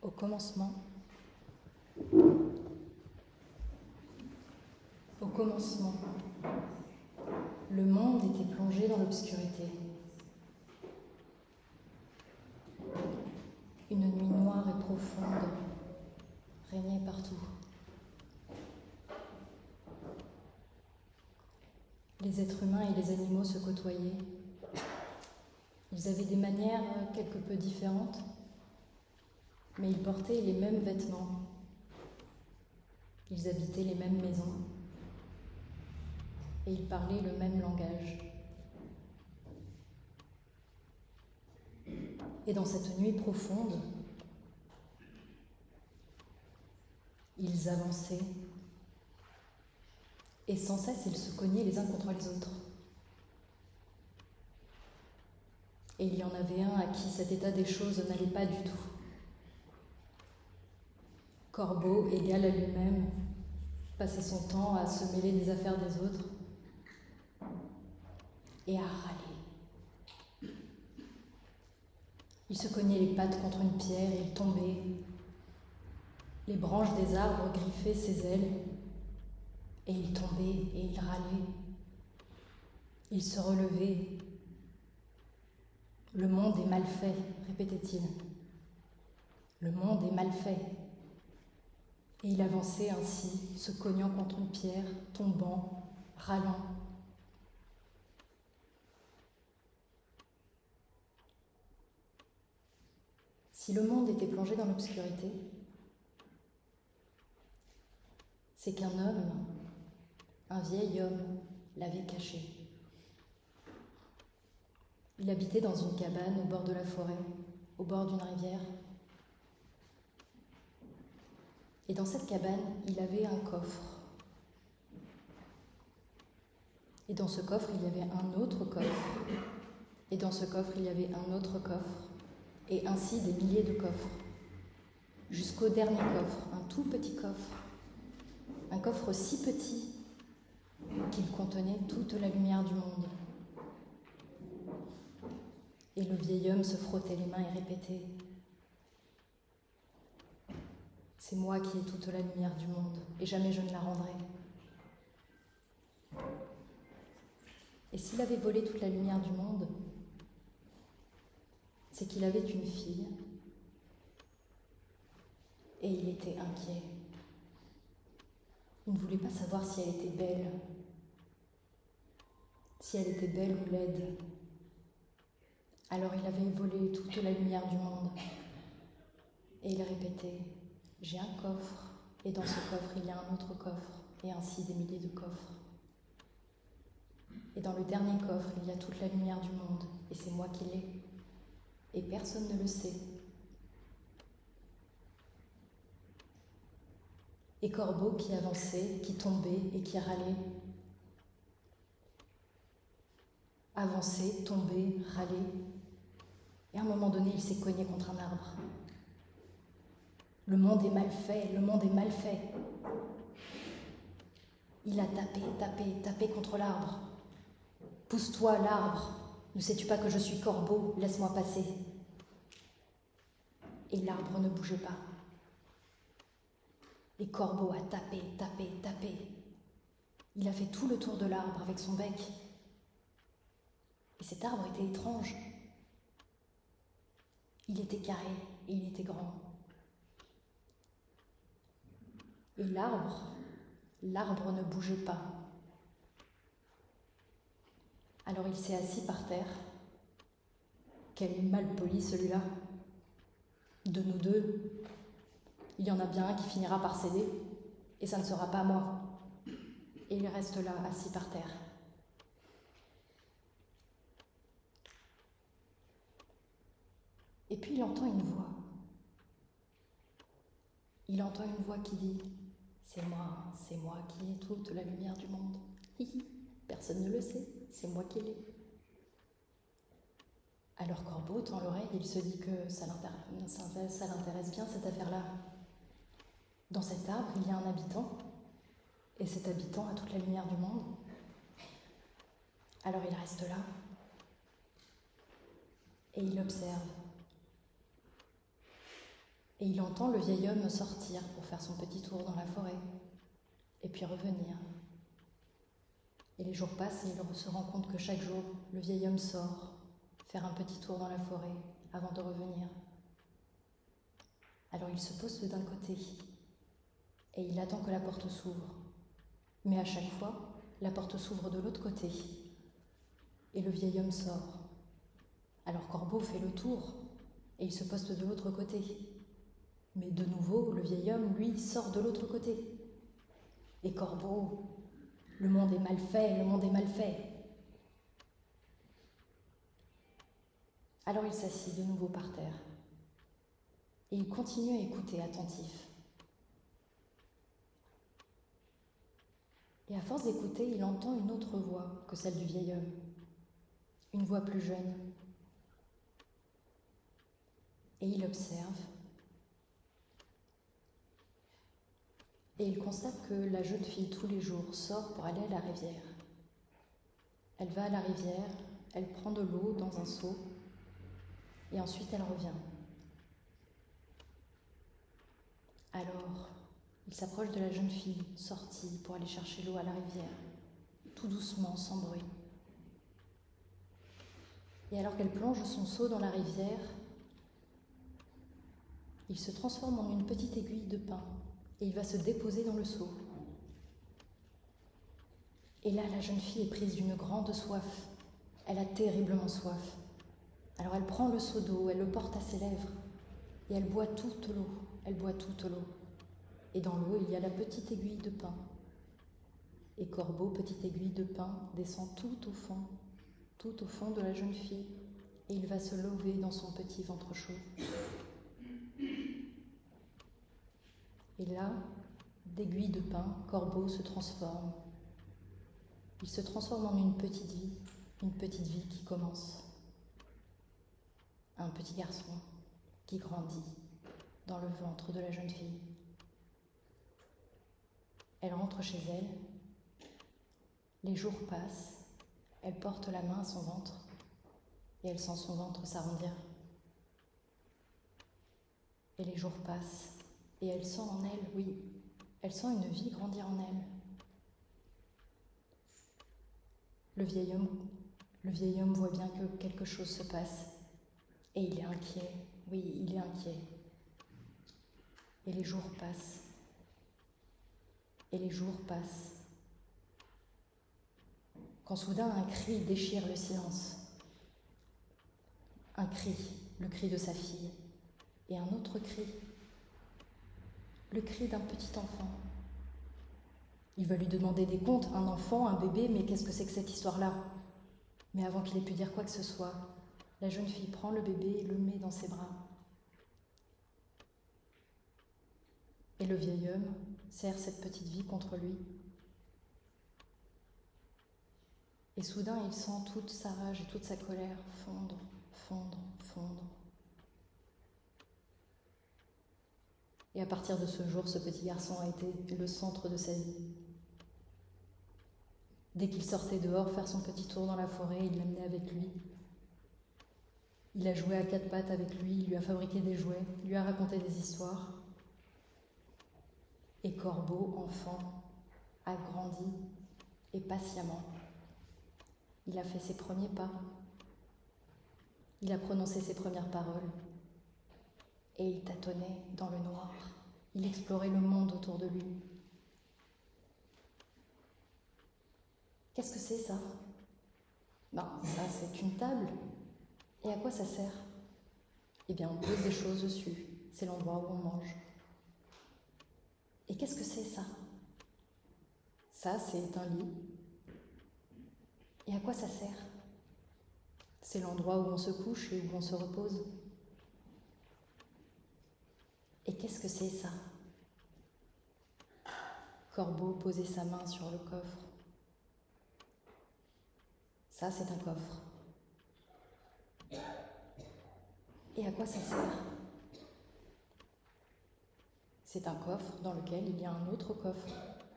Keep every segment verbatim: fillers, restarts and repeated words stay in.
Au commencement, au commencement, le monde était plongé dans l'obscurité. Une nuit noire et profonde régnait partout. Les êtres humains et les animaux se côtoyaient. Ils avaient des manières quelque peu différentes, mais ils portaient les mêmes vêtements. Ils habitaient les mêmes maisons et ils parlaient le même langage. Et dans cette nuit profonde, ils avançaient et sans cesse ils se cognaient les uns contre les autres. Et il y en avait un à qui cet état des choses n'allait pas du tout. Corbeau, égal à lui-même, passait son temps à se mêler des affaires des autres et à râler. Il se cognait les pattes contre une pierre et il tombait. Les branches des arbres griffaient ses ailes et il tombait et il râlait. Il se relevait. Le monde est mal fait, répétait-il. Le monde est mal fait. Et il avançait ainsi, se cognant contre une pierre, tombant, râlant. Si le monde était plongé dans l'obscurité, c'est qu'un homme, un vieil homme, l'avait caché. Il habitait dans une cabane au bord de la forêt, au bord d'une rivière. Et dans cette cabane, il avait un coffre. Et dans ce coffre, il y avait un autre coffre. Et dans ce coffre, il y avait un autre coffre. Et ainsi des milliers de coffres. Jusqu'au dernier coffre, un tout petit coffre. Un coffre si petit qu'il contenait toute la lumière du monde. Et le vieil homme se frottait les mains et répétait : « C'est moi qui ai toute la lumière du monde, et jamais je ne la rendrai. » Et s'il avait volé toute la lumière du monde, c'est qu'il avait une fille, et il était inquiet. Il ne voulait pas savoir si elle était belle, si elle était belle ou laide. Alors il avait volé toute la lumière du monde, et il répétait : « J'ai un coffre, et dans ce coffre il y a un autre coffre, et ainsi des milliers de coffres. Et dans le dernier coffre, il y a toute la lumière du monde, et c'est moi qui l'ai. Et personne ne le sait. » Et Corbeau qui avançait, qui tombait et qui râlait. Avançait, tombait, râlait. Et à un moment donné, il s'est cogné contre un arbre. Le monde est mal fait, le monde est mal fait. Il a tapé, tapé, tapé contre l'arbre. « Pousse-toi, l'arbre, ne sais-tu pas que je suis Corbeau, laisse-moi passer. » Et l'arbre ne bougeait pas. Et Corbeau a tapé, tapé, tapé. Il a fait tout le tour de l'arbre avec son bec. Et cet arbre était étrange. Il était carré et il était grand. Et l'arbre, l'arbre ne bougeait pas. Alors il s'est assis par terre. Quel malpoli celui-là. De nous deux, il y en a bien un qui finira par céder, et ça ne sera pas moi. Et il reste là, assis par terre. Et puis il entend une voix. Il entend une voix qui dit : « C'est moi, c'est moi qui ai toute la lumière du monde. Hihi, personne ne le sait, c'est moi qui l'ai. » Alors Corbeau tend l'oreille et il se dit que ça l'intéresse, ça l'intéresse bien cette affaire-là. Dans cet arbre, il y a un habitant, et cet habitant a toute la lumière du monde. Alors il reste là, et il observe. Et il entend le vieil homme sortir pour faire son petit tour dans la forêt, et puis revenir. Et les jours passent et il se rend compte que chaque jour, le vieil homme sort faire un petit tour dans la forêt avant de revenir. Alors il se poste d'un côté et il attend que la porte s'ouvre. Mais à chaque fois, la porte s'ouvre de l'autre côté et le vieil homme sort. Alors Corbeau fait le tour et il se poste de l'autre côté. Mais de nouveau, le vieil homme, lui, sort de l'autre côté. Et Corbeau, le monde est mal fait, le monde est mal fait. Alors il s'assit de nouveau par terre et il continue à écouter attentif. Et à force d'écouter, il entend une autre voix que celle du vieil homme, une voix plus jeune. Et il observe et il constate que la jeune fille, tous les jours, sort pour aller à la rivière. Elle va à la rivière, elle prend de l'eau dans un seau et ensuite elle revient. Alors, il s'approche de la jeune fille, sortie pour aller chercher l'eau à la rivière, tout doucement, sans bruit. Et alors qu'elle plonge son seau dans la rivière, il se transforme en une petite aiguille de pin et il va se déposer dans le seau. Et là, la jeune fille est prise d'une grande soif. Elle a terriblement soif. Alors elle prend le seau d'eau, elle le porte à ses lèvres et elle boit toute l'eau. Elle boit toute l'eau. Et dans l'eau, il y a la petite aiguille de pin. Et Corbeau, petite aiguille de pin, descend tout au fond, tout au fond de la jeune fille et il va se lever dans son petit ventre chaud. Et là, d'aiguille de pin, Corbeau se transforme. Il se transforme en une petite vie, une petite vie qui commence. Un petit garçon qui grandit dans le ventre de la jeune fille. Elle rentre chez elle. Les jours passent. Elle porte la main à son ventre et elle sent son ventre s'arrondir. Et les jours passent. Et elle sent en elle, oui, elle sent une vie grandir en elle. Le vieil homme, le vieil homme voit bien que quelque chose se passe et il est inquiet, oui, il est inquiet. Et les jours passent, et les jours passent. Quand soudain un cri déchire le silence. Un cri, le cri de sa fille, et un autre cri. Le cri d'un petit enfant. Il va lui demander des comptes, un enfant, un bébé, mais qu'est-ce que c'est que cette histoire-là? Mais avant qu'il ait pu dire quoi que ce soit, la jeune fille prend le bébé et le met dans ses bras. Et le vieil homme serre cette petite vie contre lui. Et soudain, il sent toute sa rage et toute sa colère fondre, fondre, fondre. Et à partir de ce jour, ce petit garçon a été le centre de sa vie. Dès qu'il sortait dehors faire son petit tour dans la forêt, il l'amenait avec lui. Il a joué à quatre pattes avec lui, il lui a fabriqué des jouets, il lui a raconté des histoires. Et Corbeau, enfant, a grandi et patiemment. Il a fait ses premiers pas. Il a prononcé ses premières paroles. Et il tâtonnait dans le noir. Il explorait le monde autour de lui. Qu'est-ce que c'est ça? Ben, ça, c'est une table. Et à quoi ça sert? Eh bien, on pose des choses dessus. C'est l'endroit où on mange. Et qu'est-ce que c'est ça? Ça, c'est un lit. Et à quoi ça sert? C'est l'endroit où on se couche et où on se repose. Et qu'est-ce que c'est ça? Corbeau posait sa main sur le coffre. Ça, c'est un coffre. Et à quoi ça sert? C'est un coffre dans lequel il y a un autre coffre.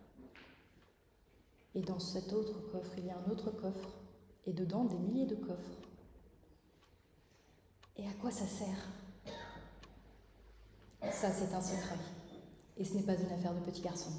Et dans cet autre coffre, il y a un autre coffre. Et dedans, des milliers de coffres. Et à quoi ça sert? Ça, c'est un secret. Et ce n'est pas une affaire de petit garçon.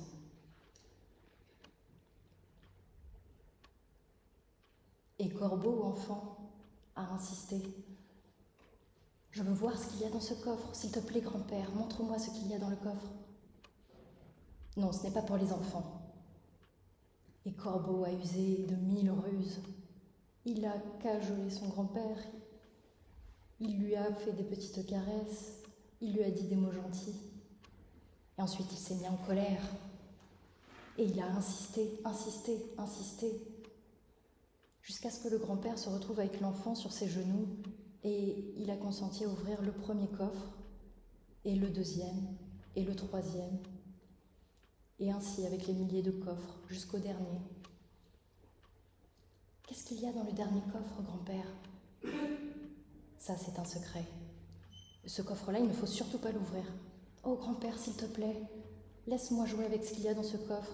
Et Corbeau, enfant, a insisté. « Je veux voir ce qu'il y a dans ce coffre. S'il te plaît, grand-père, montre-moi ce qu'il y a dans le coffre. » Non, ce n'est pas pour les enfants. Et Corbeau a usé de mille ruses. Il a cajolé son grand-père. Il lui a fait des petites caresses. Il lui a dit des mots gentils. Et ensuite, il s'est mis en colère. Et il a insisté, insisté, insisté. Jusqu'à ce que le grand-père se retrouve avec l'enfant sur ses genoux et il a consenti à ouvrir le premier coffre et le deuxième et le troisième et ainsi avec les milliers de coffres jusqu'au dernier. Qu'est-ce qu'il y a dans le dernier coffre, grand-père ? Ça, c'est un secret. Ce coffre-là, il ne faut surtout pas l'ouvrir. Oh, grand-père, s'il te plaît, laisse-moi jouer avec ce qu'il y a dans ce coffre.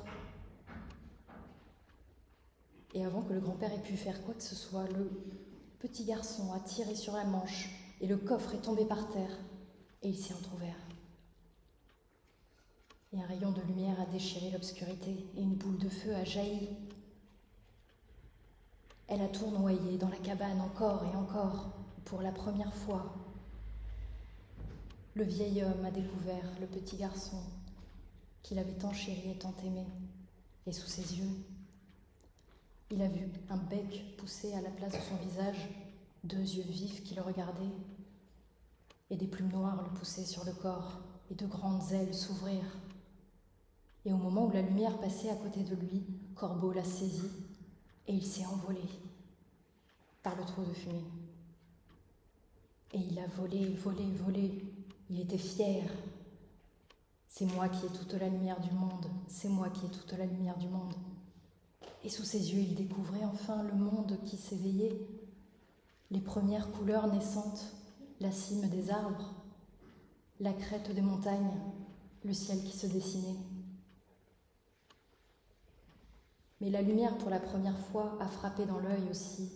Et avant que le grand-père ait pu faire quoi que ce soit, le petit garçon a tiré sur la manche et le coffre est tombé par terre et il s'est entrouvert. Et un rayon de lumière a déchiré l'obscurité et une boule de feu a jailli. Elle a tournoyé dans la cabane encore et encore. Pour la première fois, le vieil homme a découvert le petit garçon qu'il avait tant chéri et tant aimé. Et sous ses yeux, il a vu un bec pousser à la place de son visage, deux yeux vifs qui le regardaient, et des plumes noires le poussaient sur le corps, et de grandes ailes s'ouvrir. Et au moment où la lumière passait à côté de lui, Corbeau l'a saisi, et il s'est envolé par le trou de fumée. Et il a volé, volé, volé. Il était fier. C'est moi qui ai toute la lumière du monde, c'est moi qui ai toute la lumière du monde. Et sous ses yeux, il découvrait enfin le monde qui s'éveillait, les premières couleurs naissantes, la cime des arbres, la crête des montagnes, le ciel qui se dessinait. Mais la lumière, pour la première fois, a frappé dans l'œil aussi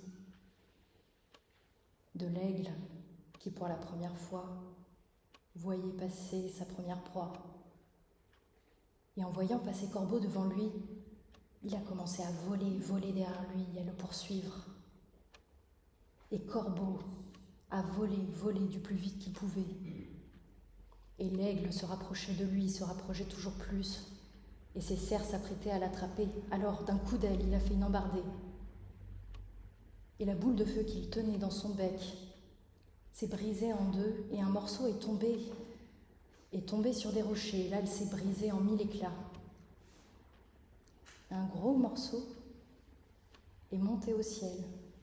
de l'aigle qui, pour la première fois, voyait passer sa première proie. Et en voyant passer Corbeau devant lui, il a commencé à voler, voler derrière lui, à le poursuivre. Et Corbeau a volé, volé du plus vite qu'il pouvait. Et l'aigle se rapprochait de lui, se rapprochait toujours plus. Et ses serres s'apprêtaient à l'attraper. Alors, d'un coup d'aile, il a fait une embardée. Et la boule de feu qu'il tenait dans son bec s'est brisée en deux, et un morceau est tombé, est tombé sur des rochers. Et là, elle s'est brisée en mille éclats. Un gros morceau est monté au ciel.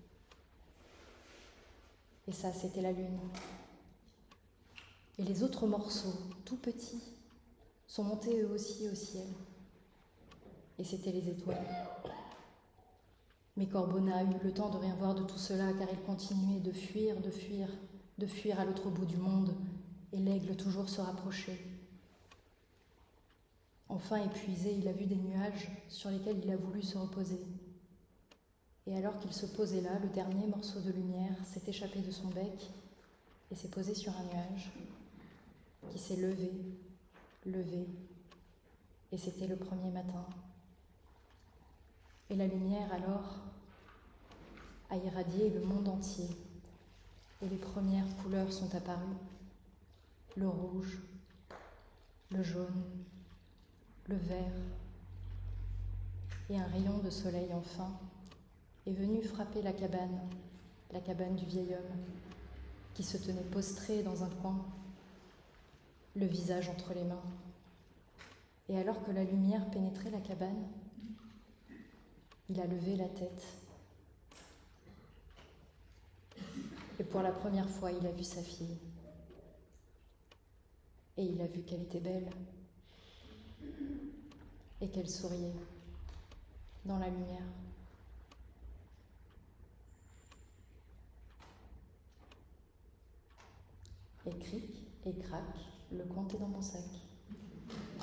Et ça, c'était la lune. Et les autres morceaux, tout petits, sont montés eux aussi au ciel. Et c'était les étoiles. Mais Corbeau n'a eu le temps de rien voir de tout cela, car il continuait de fuir, de fuir, de fuir à l'autre bout du monde, et l'aigle toujours se rapprochait. Enfin épuisé, il a vu des nuages sur lesquels il a voulu se reposer. Et alors qu'il se posait là, le dernier morceau de lumière s'est échappé de son bec et s'est posé sur un nuage qui s'est levé, levé, et c'était le premier matin. Et la lumière alors a irradié le monde entier, et les premières couleurs sont apparues, le rouge, le jaune, le vert, et un rayon de soleil enfin est venu frapper la cabane, la cabane du vieil homme, qui se tenait postré dans un coin, le visage entre les mains. Et alors que la lumière pénétrait la cabane, il a levé la tête. Et pour la première fois, il a vu sa fille. Et il a vu qu'elle était belle. Et qu'elle souriait dans la lumière. Et cric et crac, le compte est dans mon sac.